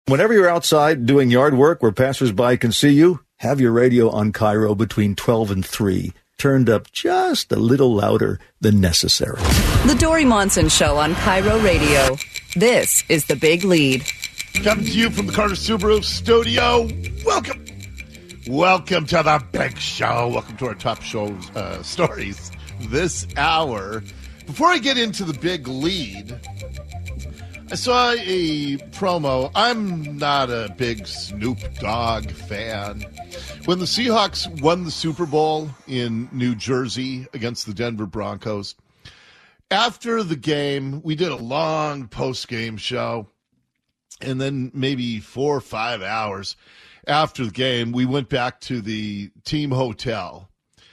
Whenever you're outside doing yard work where passersby can see you, have your radio on Cairo between 12 and 3, turned up just a little louder than necessary. The Dory Monson Show on Cairo Radio. This is The Big Lead. Coming to you from the Carter Subaru studio. Welcome. Welcome to The Big Show. Welcome to our top show stories this hour. Before I get into The Big Lead, I saw a promo. I'm not a big Snoop Dogg fan. When the Seahawks won the Super Bowl in New Jersey against the Denver Broncos, after the game, we did a long post-game show. And then maybe 4 or 5 hours after the game, we went back to the team hotel.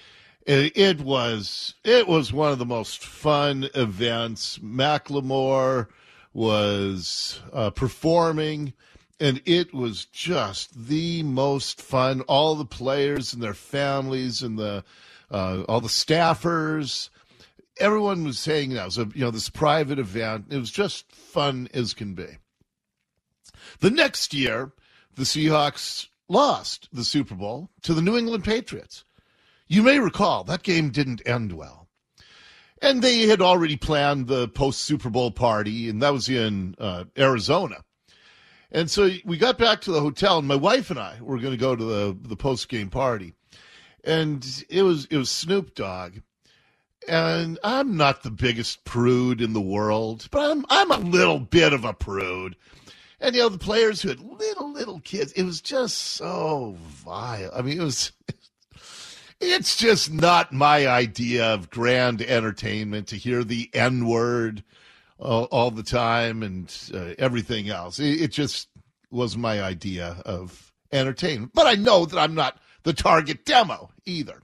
It was one of the most fun events. Macklemore was performing, and it was just the most fun. All the players and their families and all the staffers, everyone was hanging out. It was this private event. It was just fun as can be. The next year, the Seahawks lost the Super Bowl to the New England Patriots. You may recall that game didn't end well. And they had already planned the post-Super Bowl party, and that was in Arizona. And so we got back to the hotel, and my wife and I were going to go to the post-game party. And it was Snoop Dogg. And I'm not the biggest prude in the world, but I'm a little bit of a prude. And, the players who had little kids, it was just so vile. I mean, it's just not my idea of grand entertainment to hear the N-word all the time and everything else. It just wasn't my idea of entertainment. But I know that I'm not the target demo either.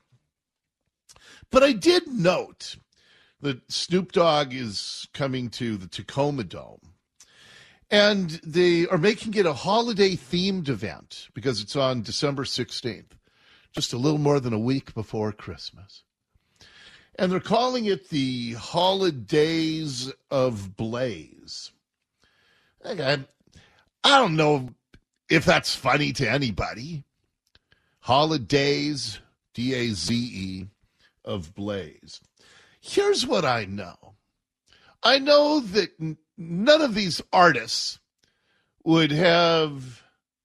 But I did note that Snoop Dogg is coming to the Tacoma Dome. And they are making it a holiday-themed event because it's on December 16th, just a little more than a week before Christmas. And they're calling it the Holidays of Blaze. I don't know if that's funny to anybody. Holidays, D-A-Z-E, of Blaze. Here's what I know. I know that none of these artists would have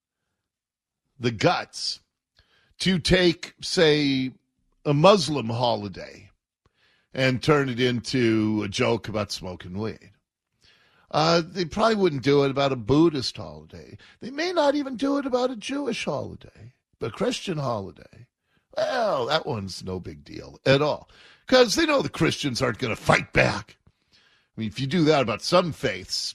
the guts to take, say, a Muslim holiday and turn it into a joke about smoking weed. They probably wouldn't do it about a Buddhist holiday. They may not even do it about a Jewish holiday, but a Christian holiday. Well, that one's no big deal at all because they know the Christians aren't going to fight back. I mean, if you do that about some faiths,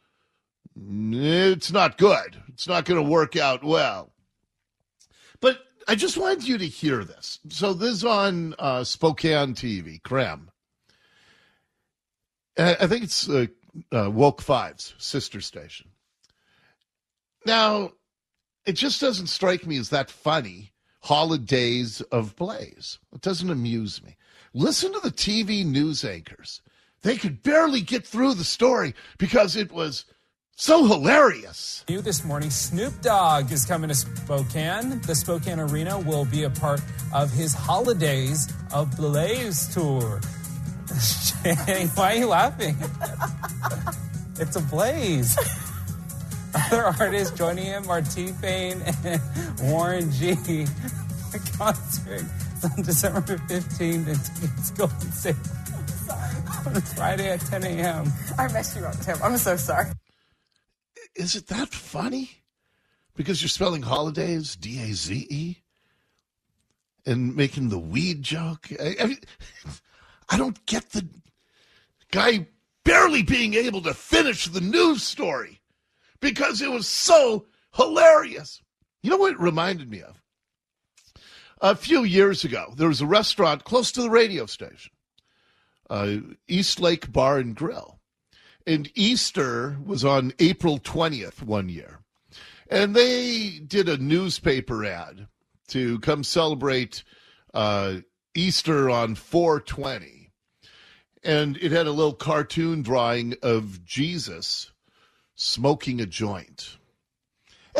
it's not good. It's not going to work out well. But I just wanted you to hear this. So this is on Spokane TV, KREM. I think it's Woke 5's sister station. Now, it just doesn't strike me as that funny, Holidays of Blaze. It doesn't amuse me. Listen to the TV news anchors. They could barely get through the story because it was so hilarious. You this morning, Snoop Dogg is coming to Spokane. The Spokane Arena will be a part of his Holidays of Blaze tour. Shane, why are you laughing? It's a blaze. Other artists joining him are T-Pain and Warren G. The concert is on December 15th and tickets go on sale on Friday at 10 a.m. I messed you up, Tim. I'm so sorry. Is it that funny? Because you're spelling holidays, D-A-Z-E, and making the weed joke? I don't get the guy barely being able to finish the news story because it was so hilarious. You know what it reminded me of? A few years ago, there was a restaurant close to the radio station, East Lake Bar and Grill. And Easter was on April 20th one year. And they did a newspaper ad to come celebrate Easter on 4/20. And it had a little cartoon drawing of Jesus smoking a joint.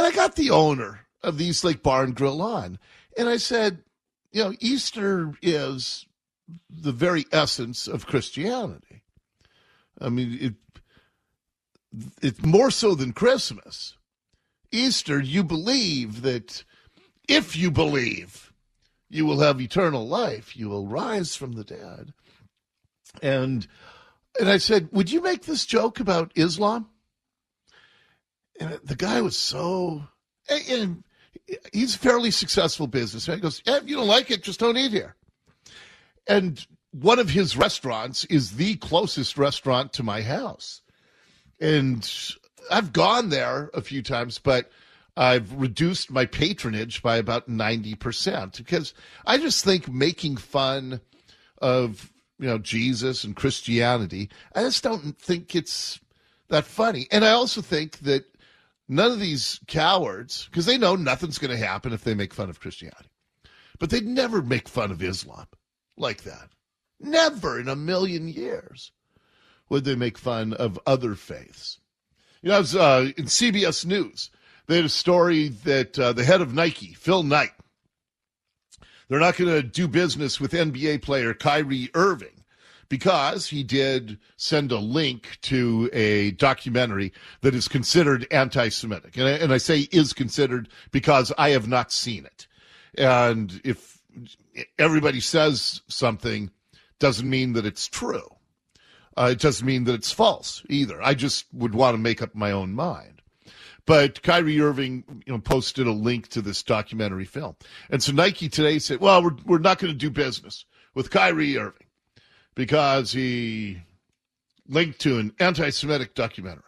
I got the owner of the East Lake Bar and Grill on, and I said, Easter is the very essence of Christianity. I mean, it's more so than Christmas. Easter, you believe that if you believe, you will have eternal life. You will rise from the dead. And I said, would you make this joke about Islam? And the guy was and he's a fairly successful businessman. He goes, if you don't like it, just don't eat here. And one of his restaurants is the closest restaurant to my house. And I've gone there a few times, but I've reduced my patronage by about 90% because I just think making fun of, Jesus and Christianity, I just don't think it's that funny. And I also think that none of these cowards, because they know nothing's going to happen if they make fun of Christianity, but they'd never make fun of Islam like that. Never in a million years would they make fun of other faiths. I was in CBS News. They had a story that the head of Nike, Phil Knight, they're not going to do business with NBA player Kyrie Irving because he did send a link to a documentary that is considered anti-Semitic. And I say is considered because I have not seen it. And if everybody says something, doesn't mean that it's true. It doesn't mean that it's false either. I just would want to make up my own mind. But Kyrie Irving, posted a link to this documentary film. And so Nike today said, well, we're not going to do business with Kyrie Irving because he linked to an anti-Semitic documentary.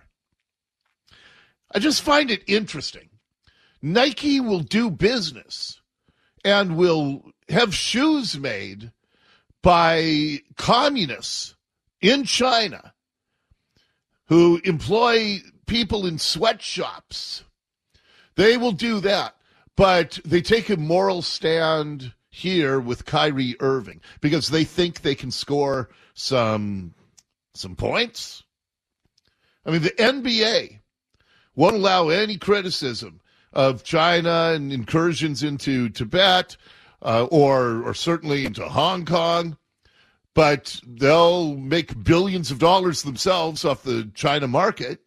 I just find it interesting. Nike will do business and will have shoes made by communists in China who employ people in sweatshops. They will do that, but they take a moral stand here with Kyrie Irving because they think they can score some points. I mean, the NBA won't allow any criticism of China and incursions into Tibet or certainly into Hong Kong, but they'll make billions of dollars themselves off the China market.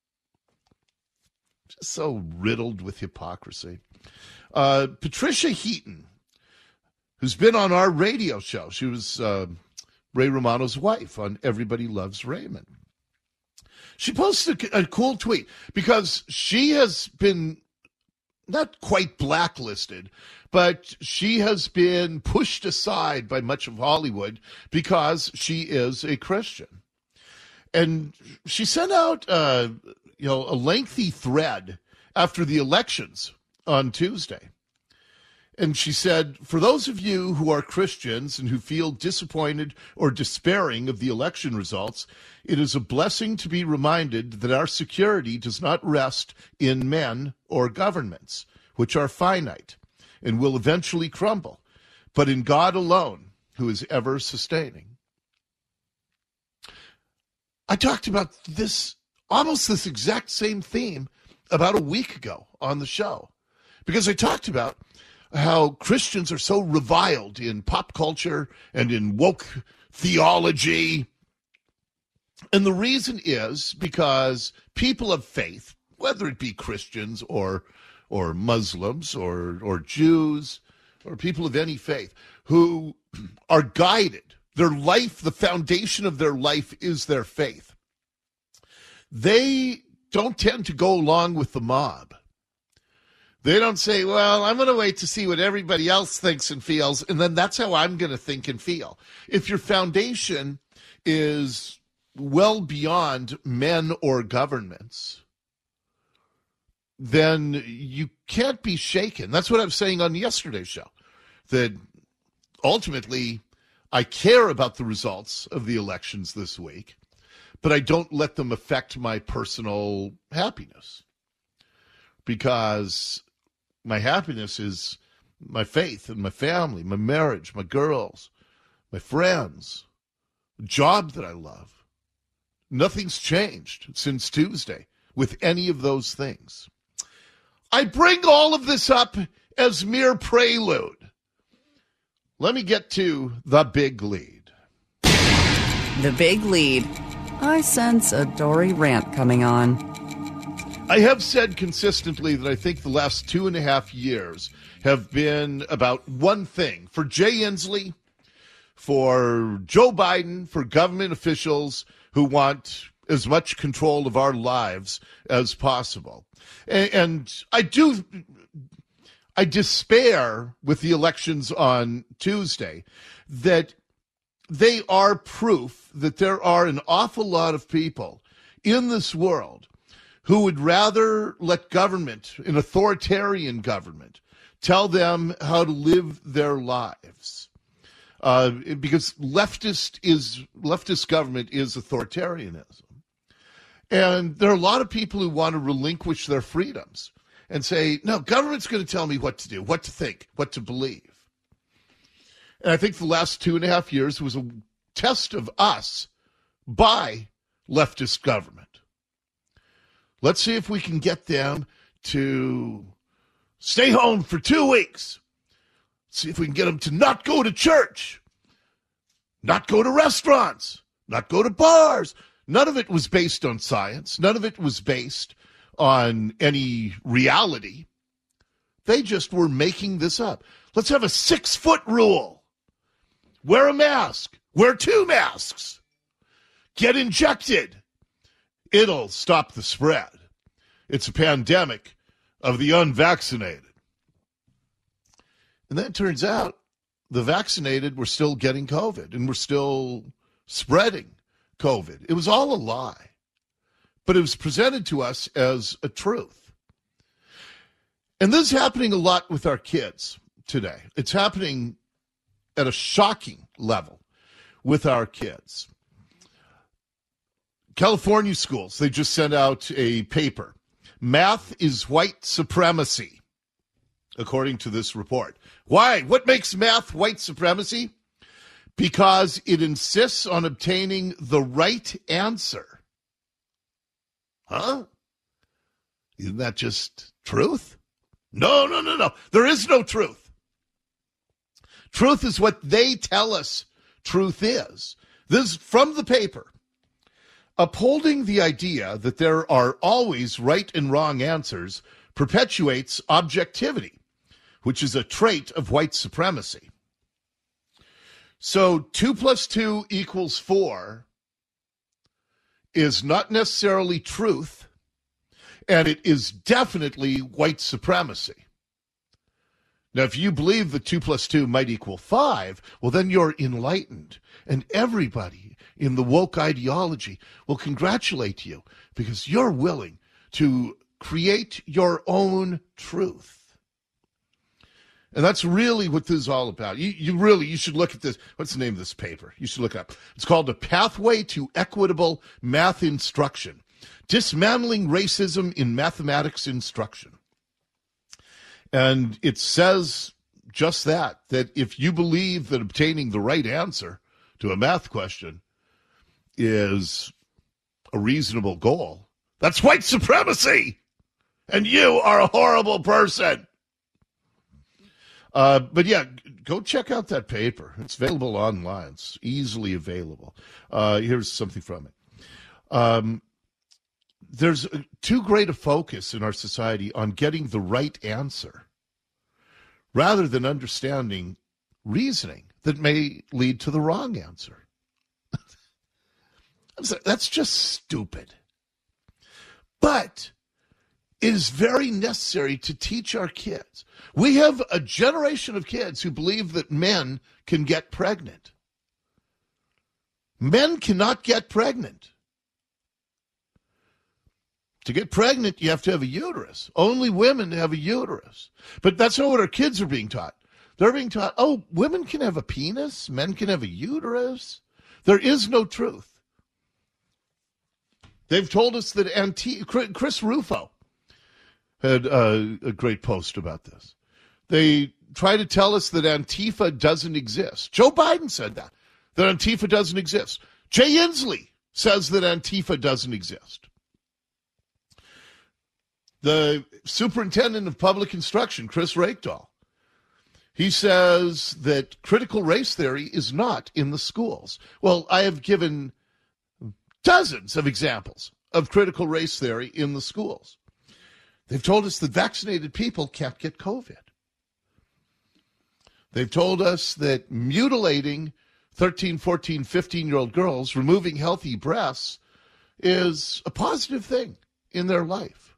Just so riddled with hypocrisy. Patricia Heaton, who's been on our radio show. She was Ray Romano's wife on Everybody Loves Raymond. She posted a cool tweet because she has been not quite blacklisted, but she has been pushed aside by much of Hollywood because she is a Christian. And she sent out a lengthy thread after the elections on Tuesday. And she said, for those of you who are Christians and who feel disappointed or despairing of the election results, it is a blessing to be reminded that our security does not rest in men or governments, which are finite and will eventually crumble, but in God alone, who is ever sustaining. I talked about almost this exact same theme about a week ago on the show, because I talked about how Christians are so reviled in pop culture and in woke theology. And the reason is because people of faith, whether it be Christians or Muslims or Jews or people of any faith, who are guided, their life, the foundation of their life is their faith. They don't tend to go along with the mob. They don't say, well, I'm going to wait to see what everybody else thinks and feels, and then that's how I'm going to think and feel. If your foundation is well beyond men or governments, then you can't be shaken. That's what I was saying on yesterday's show, that ultimately I care about the results of the elections this week, but I don't let them affect my personal happiness, because my happiness is my faith and my family, my marriage, my girls, my friends, a job that I love. Nothing's changed since Tuesday with any of those things. I bring all of this up as mere prelude. Let me get to the big lead. The big lead. I sense a Dory rant coming on. I have said consistently that I think the last 2.5 years have been about one thing. For Jay Inslee, for Joe Biden, for government officials who want as much control of our lives as possible. And I despair with the elections on Tuesday that they are proof that there are an awful lot of people in this world who would rather let government, an authoritarian government, tell them how to live their lives. Because leftist government is authoritarianism. And there are a lot of people who want to relinquish their freedoms and say, no, government's going to tell me what to do, what to think, what to believe. And I think the last 2.5 years was a test of us by leftist government. Let's see if we can get them to stay home for 2 weeks. See if we can get them to not go to church, not go to restaurants, not go to bars. None of it was based on science. None of it was based on any reality. They just were making this up. Let's have a 6-foot rule. Wear a mask. Wear 2 masks. Get injected. It'll stop the spread. It's a pandemic of the unvaccinated. And then it turns out the vaccinated were still getting COVID and were still spreading COVID. It was all a lie. But it was presented to us as a truth. And this is happening a lot with our kids today. It's happening at a shocking level with our kids. California schools, they just sent out a paper. Math is white supremacy, according to this report. Why? What makes math white supremacy? Because it insists on obtaining the right answer. Huh? Isn't that just truth? No. There is no truth. Truth is what they tell us truth is. This is from the paper. Upholding the idea that there are always right and wrong answers perpetuates objectivity, which is a trait of white supremacy. So 2 + 2 = 4 is not necessarily truth, and it is definitely white supremacy. Now, if you believe that 2 + 2 might equal 5, well, then you're enlightened, and everybody in the woke ideology will congratulate you because you're willing to create your own truth. And that's really what this is all about. You should look at this. What's the name of this paper? You should look it up. It's called A Pathway to Equitable Math Instruction, Dismantling Racism in Mathematics Instruction. And it says just that if you believe that obtaining the right answer to a math question is a reasonable goal, that's white supremacy. And you are a horrible person. But yeah, go check out that paper. It's available online. It's easily available. Here's something from it. There's too great a focus in our society on getting the right answer rather than understanding reasoning that may lead to the wrong answer. That's just stupid. But it is very necessary to teach our kids. We have a generation of kids who believe that men can get pregnant. Men cannot get pregnant. To get pregnant, you have to have a uterus. Only women have a uterus. But that's not what our kids are being taught. They're being taught, oh, women can have a penis, men can have a uterus. There is no truth. They've told us that Chris Rufo had a great post about this. They try to tell us that Antifa doesn't exist. Joe Biden said that Antifa doesn't exist. Jay Inslee says that Antifa doesn't exist. The superintendent of public instruction, Chris Rakedahl, he says that critical race theory is not in the schools. Well, I have given dozens of examples of critical race theory in the schools. They've told us that vaccinated people can't get COVID. They've told us that mutilating 13, 14, 15-year-old girls, removing healthy breasts, is a positive thing in their life.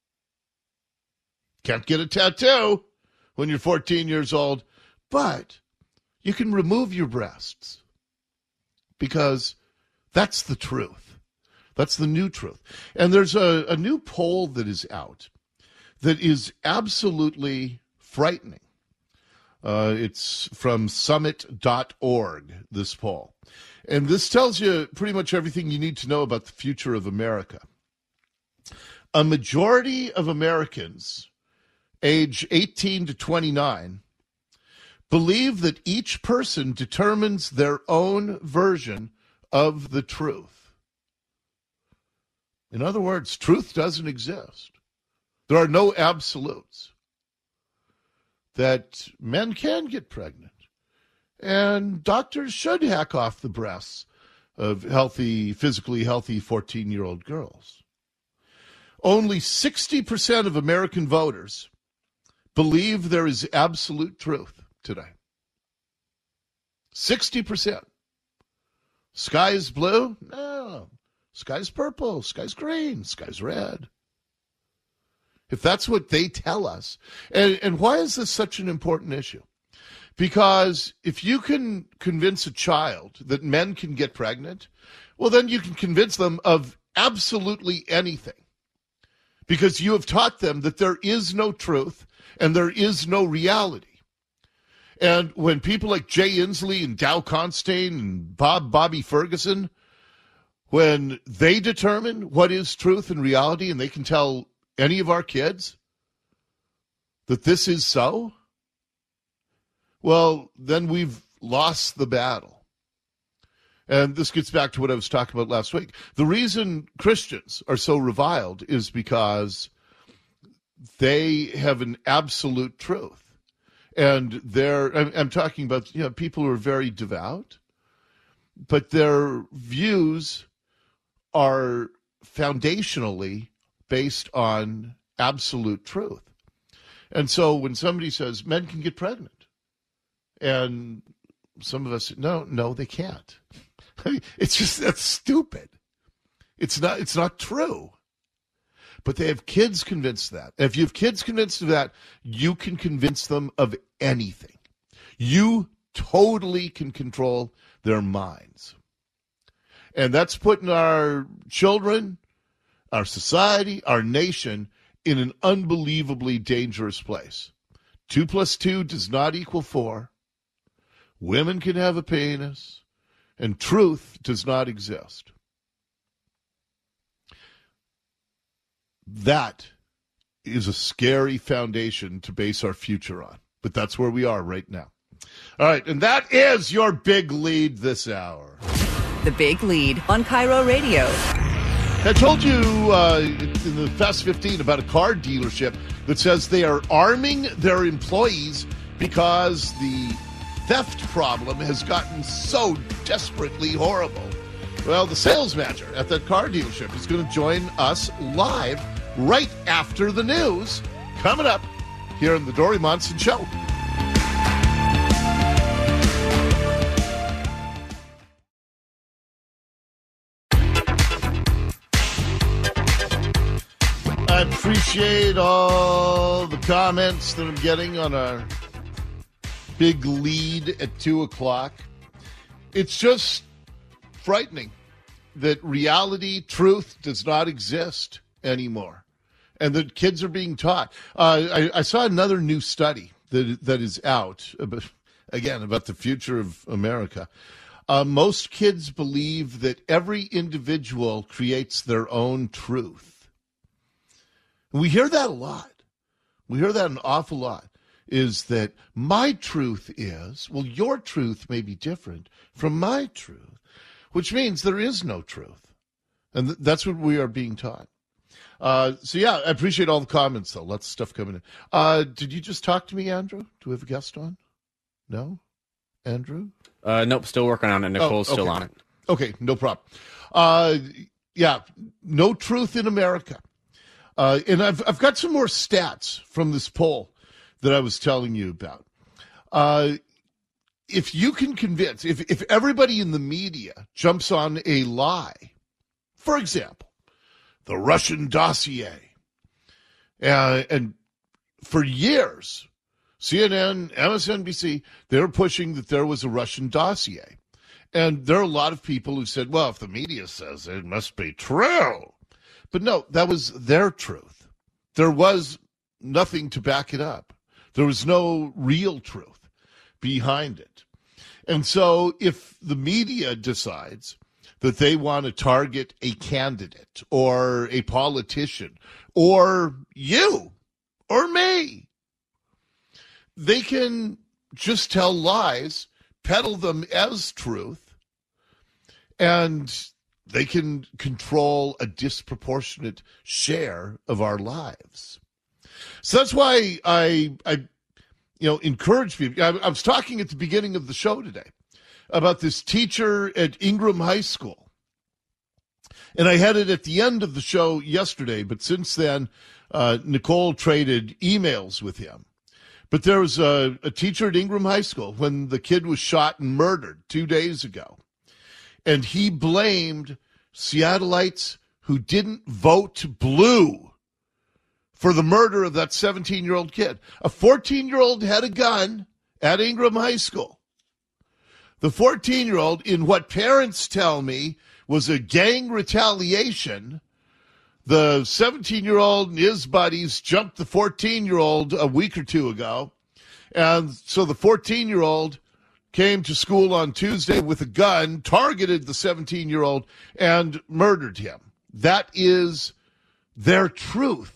Can't get a tattoo when you're 14 years old, but you can remove your breasts because that's the truth. That's the new truth. And there's a new poll that is out that is absolutely frightening. It's from summit.org, this poll. And this tells you pretty much everything you need to know about the future of America. A majority of Americans age 18 to 29 believe that each person determines their own version of the truth. In other words, truth doesn't exist. There are no absolutes. That men can get pregnant, and doctors should hack off the breasts of physically healthy 14-year-old girls. Only 60% of American voters believe there is absolute truth today. 60%. Sky is blue? No. Sky's purple. Sky's green. Sky's red. If that's what they tell us. And why is this such an important issue? Because if you can convince a child that men can get pregnant, well, then you can convince them of absolutely anything. Because you have taught them that there is no truth and there is no reality. And when people like Jay Inslee and Dow Constein and Bobby Ferguson, when they determine what is truth and reality and they can tell any of our kids that this is so, well, then we've lost the battle. And this gets back to what I was talking about last week. The reason Christians are so reviled is because they have an absolute truth. And I'm talking about people who are very devout, but their views are foundationally based on absolute truth. And so when somebody says men can get pregnant, and some of us, no, they can't. It's just, that's stupid. It's not true. But they have kids convinced that. And if you have kids convinced of that, you can convince them of anything. You totally can control their minds. And that's putting our children, our society, our nation in an unbelievably dangerous place. 2 + 2 does not equal 4. Women can have a penis, and truth does not exist. That is a scary foundation to base our future on. But that's where we are right now. All right, and that is your big lead this hour. The Big Lead on Cairo Radio. I told you in the Fast 15 about a car dealership that says they are arming their employees because the theft problem has gotten so desperately horrible. Well, the sales manager at that car dealership is going to join us live right after the news, coming up here on the Dori Monson Show. I appreciate all the comments that I'm getting on our big lead at 2 o'clock. It's just frightening that reality, truth does not exist anymore, and that kids are being taught. I saw another new study that is out about the future of America. Most kids believe that every individual creates their own truth. We hear that a lot. We hear that an awful lot, is that my truth is, well, your truth may be different from my truth, which means there is no truth. And that's what we are being taught. So, yeah, I appreciate all the comments, though. Lots of stuff coming in. Did you just talk to me, Andrew? Do we have a guest on? No? Andrew? Nope, still working on it. Nicole's still on it. Okay, no problem. Yeah, no truth in America. And I've got some more stats from this poll that I was telling you about. If you can convince, if everybody in the media jumps on a lie, for example, the Russian dossier, and for years, CNN, MSNBC, they were pushing that there was a Russian dossier. And there are a lot of people who said, well, if the media says it must be true. But no, that was their truth. There was nothing to back it up. There was no real truth behind it. And so if the media decides that they want to target a candidate or a politician or you or me, they can just tell lies, peddle them as truth, and they can control a disproportionate share of our lives. So that's why I encourage people. I was talking at the beginning of the show today about this teacher at Ingram High School. And I had it at the end of the show yesterday, but since then, Nicole traded emails with him. But there was a teacher at Ingram High School when the kid was shot and murdered 2 days ago. And he blamed Seattleites who didn't vote blue for the murder of that 17-year-old kid. A 14-year-old had a gun at Ingram High School. The 14-year-old, in what parents tell me was a gang retaliation, the 17-year-old and his buddies jumped the 14-year-old a week or two ago. And so the 14-year-old came to school on Tuesday with a gun, targeted the 17-year-old, and murdered him. That is their truth.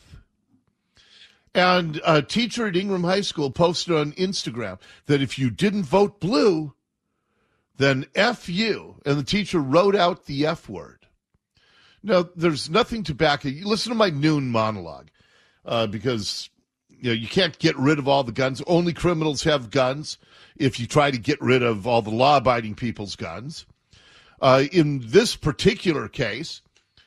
And a teacher at Ingram High School posted on Instagram that if you didn't vote blue, then F you. And the teacher wrote out the F word. Now, there's nothing to back it. You listen to my noon monologue because you can't get rid of all the guns. Only criminals have guns if you try to get rid of all the law-abiding people's guns. In this particular case,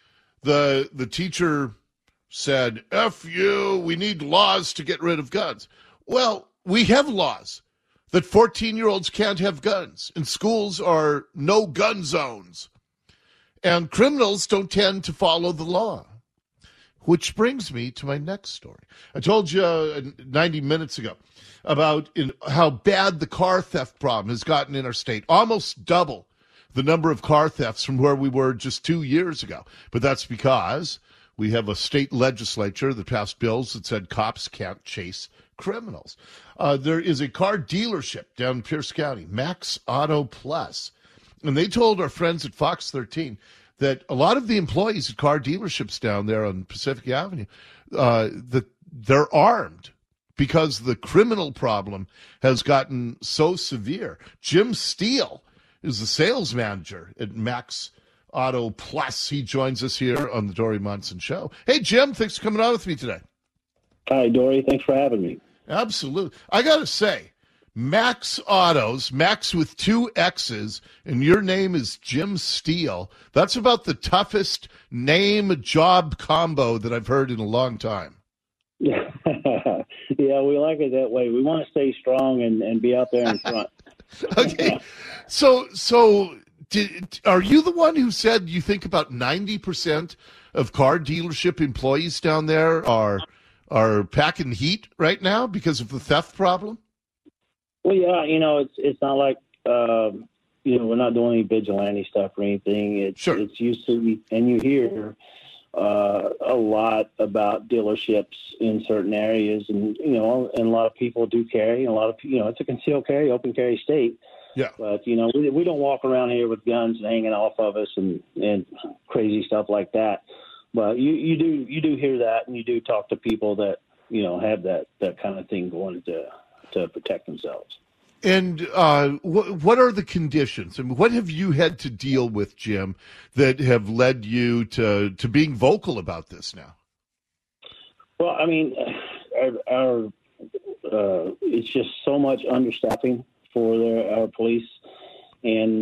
the teacher said, F you, we need laws to get rid of guns. Well, we have laws that 14-year-olds can't have guns, and schools are no-gun zones. And criminals don't tend to follow the law. Which brings me to my next story. I told you 90 minutes ago about how bad the car theft problem has gotten in our state. Almost double the number of car thefts from where we were just 2 years ago. But that's because we have a state legislature that passed bills that said cops can't chase criminals. There is a car dealership down in Pierce County, Max Auto Plus. And they told our friends at Fox 13 that a lot of the employees at car dealerships down there on Pacific Avenue, that they're armed because the criminal problem has gotten so severe. Jim Steele is the sales manager at Max Auto Plus. He joins us here on the Dory Monson Show. Hey, Jim, thanks for coming on with me today. Hi, Dory. Thanks for having me. Absolutely. I got to say, Max Autos, Max with 2 X's, and your name is Jim Steele. That's about the toughest name-job combo that I've heard in a long time. Yeah, we like it that way. We want to stay strong and be out there in front. Okay. So are you the one who said you think about 90% of car dealership employees down there are packing heat right now because of the theft problem? Well, yeah, it's not like, we're not doing any vigilante stuff or anything. It's usually, and you hear a lot about dealerships in certain areas, and, and a lot of people do carry, and a lot of, it's a concealed carry, open carry state. Yeah. But, we don't walk around here with guns hanging off of us and crazy stuff like that. But you do hear that, and you do talk to people that, have that kind of thing going to protect themselves. And what are the conditions? I mean, what have you had to deal with, Jim, that have led you to being vocal about this now? Well, I mean, our it's just so much understaffing for our police, and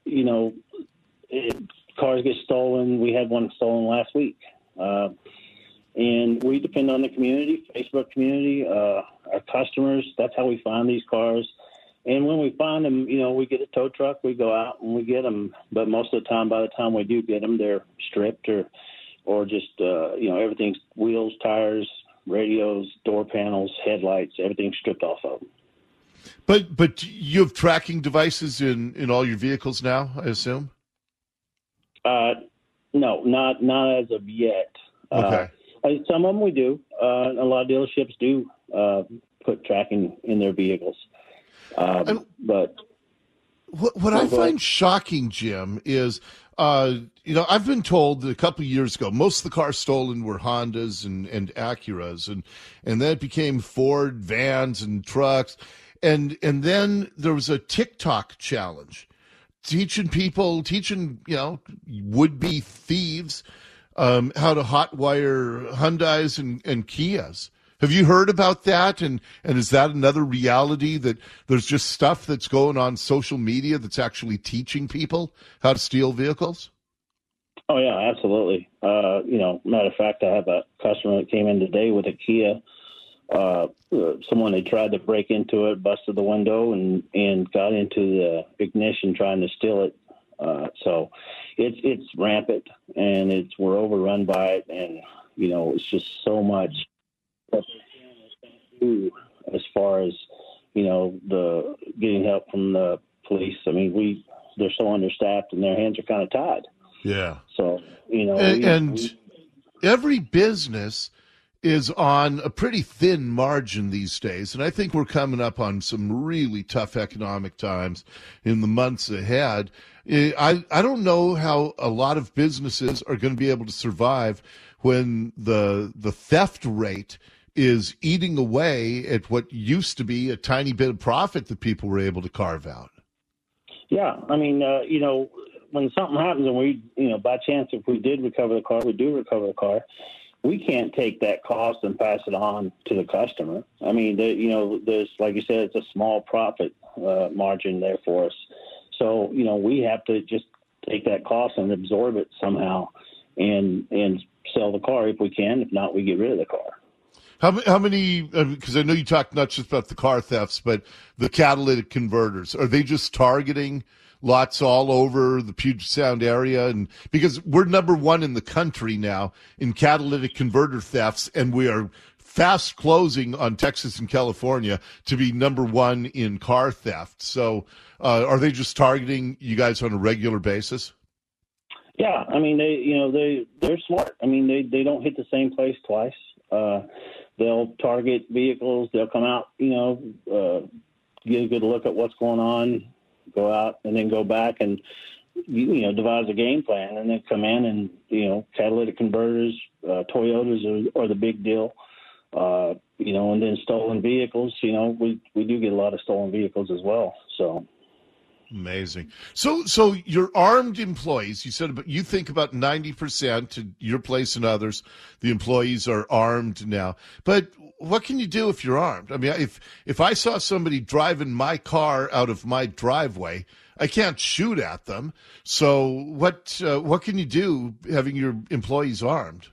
cars get stolen. We had one stolen last week, and we depend on the community, Facebook community, our customers. That's how we find these cars. And when we find them, we get a tow truck, we go out and we get them. But most of the time, by the time we do get them, they're stripped or just, everything's wheels, tires, radios, door panels, headlights, everything's stripped off of them. But you have tracking devices in all your vehicles now, I assume? No, not as of yet. Okay. Some of them we do. A lot of dealerships do put tracking in their vehicles. But what I find shocking, Jim, is I've been told a couple of years ago most of the cars stolen were Hondas and Acuras, and then it became Ford vans and trucks, and then there was a TikTok challenge teaching would-be thieves how to hotwire Hyundais and Kias. Have you heard about that? And is that another reality, that there's just stuff that's going on social media that's actually teaching people how to steal vehicles? Oh, yeah, absolutely. Matter of fact, I have a customer that came in today with a Kia. Someone had tried to break into it, busted the window, and got into the ignition trying to steal it. So it's rampant, and we're overrun by it, and, it's just so much that they can't do as far as, the getting help from the police. I mean, they're so understaffed and their hands are kind of tied. Yeah. So, every business is on a pretty thin margin these days, and I think we're coming up on some really tough economic times in the months ahead. I don't know how a lot of businesses are going to be able to survive when the theft rate is eating away at what used to be a tiny bit of profit that people were able to carve out. Yeah, I mean, when something happens and we, by chance, if we did recover the car, we do recover the car, we can't take that cost and pass it on to the customer. I mean, there's, like you said, it's a small profit margin there for us. So, we have to just take that cost and absorb it somehow and sell the car if we can. If not, we get rid of the car. How many, because I know you talked not just about the car thefts, but the catalytic converters, are they just targeting lots all over the Puget Sound area? And because we're number one in the country now in catalytic converter thefts, and we are fast closing on Texas and California to be number one in car theft. So are they just targeting you guys on a regular basis? Yeah, I mean, they're smart. I mean, they don't hit the same place twice. They'll target vehicles. They'll come out, get a good look at what's going on, go out, and then go back and, devise a game plan, and then come in and, catalytic converters, Toyotas are the big deal, and then stolen vehicles. We do get a lot of stolen vehicles as well, so. Amazing. So your armed employees, you said, but you think about 90% at your place and others, the employees are armed now. But what can you do if you're armed? I mean, if I saw somebody driving my car out of my driveway, I can't shoot at them. So what can you do having your employees armed?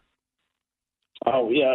Oh yeah,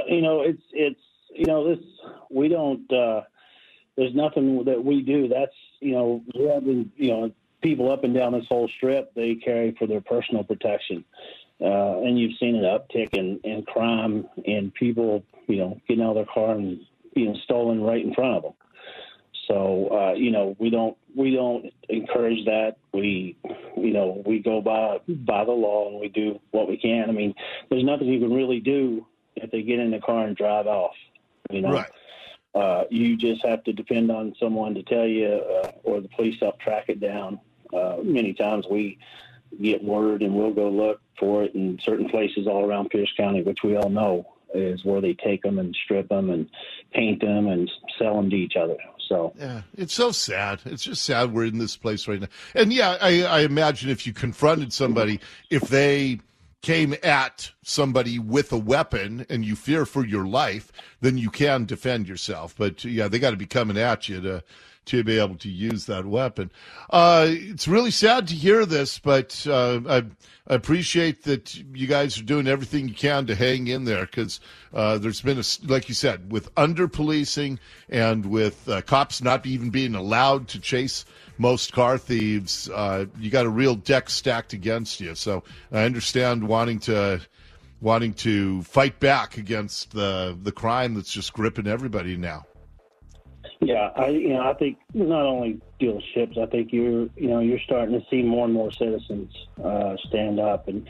this we don't. There's nothing that we do. That's, we have, people up and down this whole strip, they carry for their personal protection. And you've seen an uptick in crime and people, getting out of their car and being stolen right in front of them. So, we don't encourage that. We go by the law and we do what we can. I mean, there's nothing you can really do if they get in the car and drive off, Right. You just have to depend on someone to tell you, or the police help track it down. Many times we get word and we'll go look for it in certain places all around Pierce County, which we all know is where they take them and strip them and paint them and sell them to each other. So yeah, it's so sad. It's just sad we're in this place right now. And yeah, I imagine if you confronted somebody, if they came at somebody with a weapon and you fear for your life, then you can defend yourself. But, yeah, they got to be coming at you to be able to use that weapon. It's really sad to hear this, but I appreciate that you guys are doing everything you can to hang in there, because there's been, like you said, with under-policing and with cops not even being allowed to chase most car thieves, you got a real deck stacked against you. So I understand wanting to fight back against the crime that's just gripping everybody now. Yeah, I think not only dealerships, I think you're starting to see more and more citizens stand up and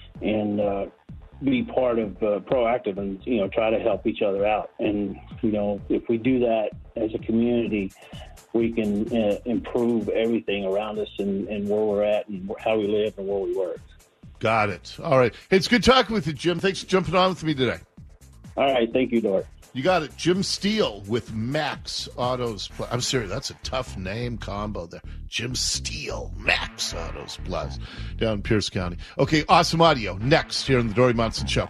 be part of proactive and try to help each other out. And if we do that as a community, we can improve everything around us and where we're at and how we live and where we work. Got it. All right. Hey, it's good talking with you, Jim. Thanks for jumping on with me today. All right. Thank you, Dort. You got it. Jim Steele with Max Autos Plus. I'm serious. That's a tough name combo there. Jim Steele, Max Autos Plus, down in Pierce County. Okay, awesome audio. Next here on the Dory Monson Show.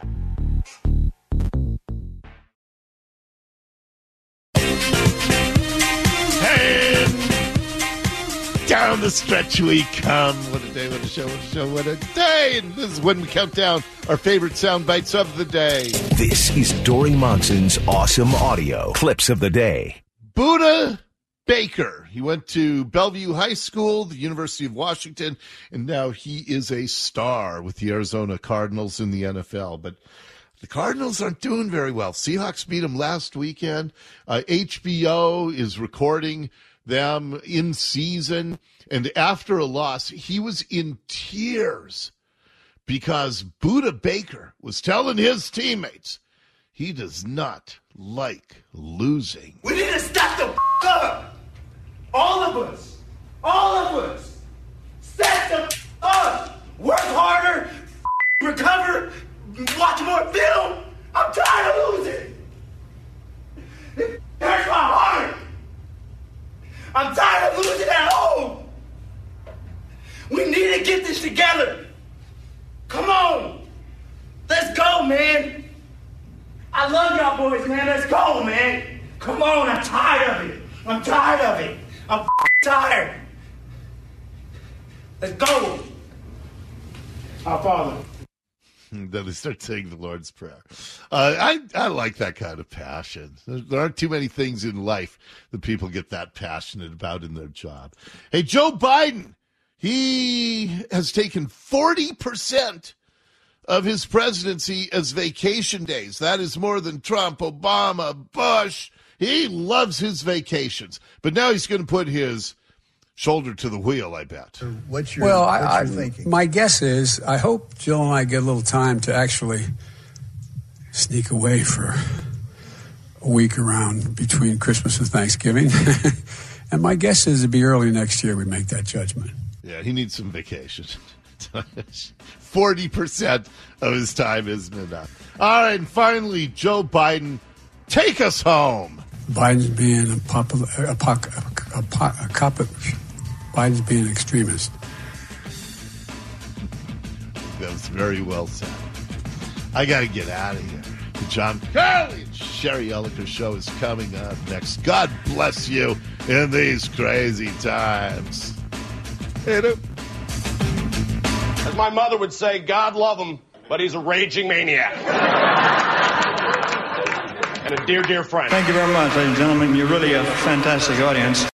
Down the stretch we come. What a day, what a show, what a show, what a day. And this is when we count down our favorite sound bites of the day. This is Dory Monson's Awesome Audio Clips of the Day. Budda Baker. He went to Bellevue High School, the University of Washington, and now he is a star with the Arizona Cardinals in the NFL. But the Cardinals aren't doing very well. Seahawks beat them last weekend. HBO is recording them in season, and after a loss, he was in tears because Budda Baker was telling his teammates he does not like losing. We need to step the up. All of us. Step the up. Work harder, recover, watch more film. I'm tired of losing. It hurts my heart. I'm tired of losing at home. We need to get this together. Come on. Let's go, man. I love y'all boys, man. Let's go, man. Come on. I'm tired of it. I'm tired. Let's go. Our Father. Then they start saying the Lord's Prayer. I like that kind of passion. There aren't too many things in life that people get that passionate about in their job. Hey, Joe Biden, he has taken 40% of his presidency as vacation days. That is more than Trump, Obama, Bush. He loves his vacations. But now he's going to put his shoulder to the wheel, I bet. What's your thinking? My guess is, I hope Jill and I get a little time to actually sneak away for a week around between Christmas and Thanksgiving. And my guess is it'll be early next year we make that judgment. Yeah, he needs some vacation. 40% of his time isn't enough. All right, and finally, Joe Biden, take us home. Biden's being Biden's being an extremist. That was very well said. I got to get out of here. The John Curley and Sherry Elliker show is coming up next. God bless you in these crazy times. Hey, as my mother would say, God love him, but he's a raging maniac. And a dear, dear friend. Thank you very much, ladies and gentlemen. You're really a fantastic audience.